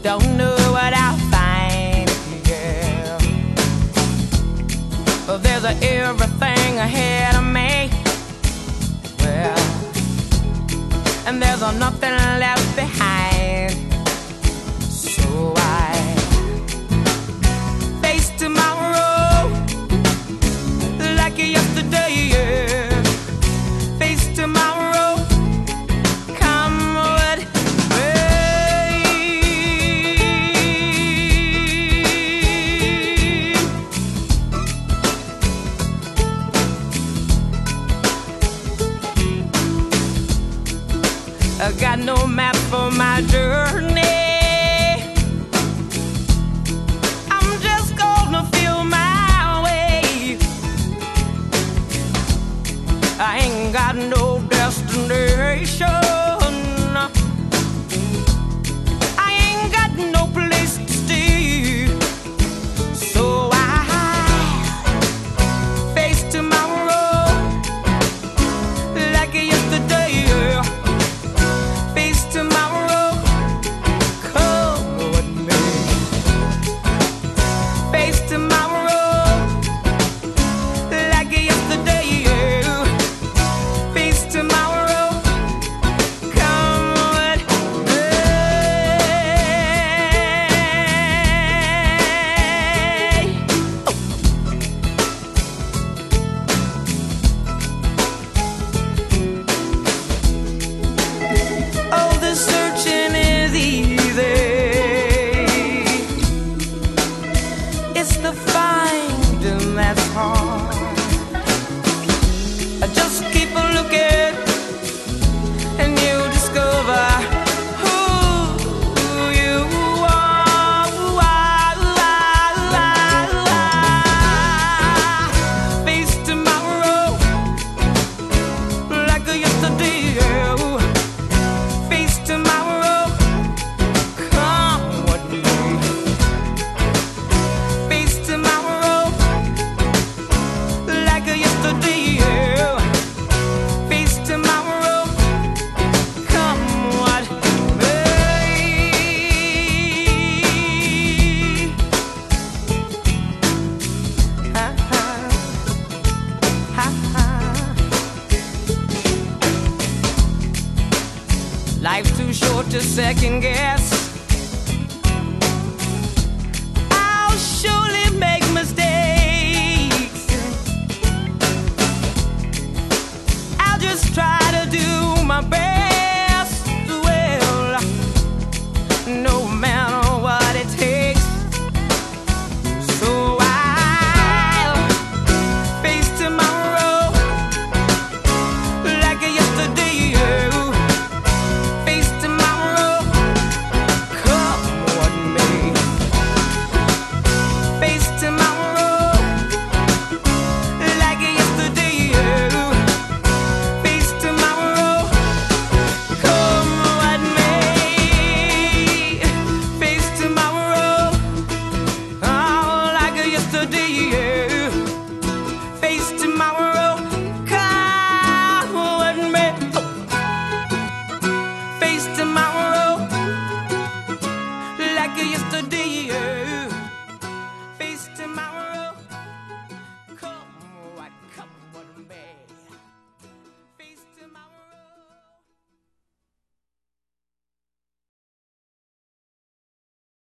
Don't know what I'll find, yeah. But there's everything ahead of me, well, and there's nothing left behind. So I face tomorrow like yesterday, yeah. Face tomorrow, come what may. I got no map for my journey. I'm just gonna feel my way. I ain't got no destination. I ain't got no place to stay. So I face tomorrow like yesterday, yeah. Face tomorrow, come with me. Face tomorrow like yesterday, yeah. Face tomorrow, come with me. Oh, the searching is easy. It's the finding that's hard. I just keep looking, and you discover who you are. Face tomorrow like yesterday, yeah. Face tomorrow, come what may. Face tomorrow like yesterday, yeah. Face tomorrow, come what may. Ha ha, ha ha. Life's too short to second guess. I'll surely make mistakes. I'll just try to do my best.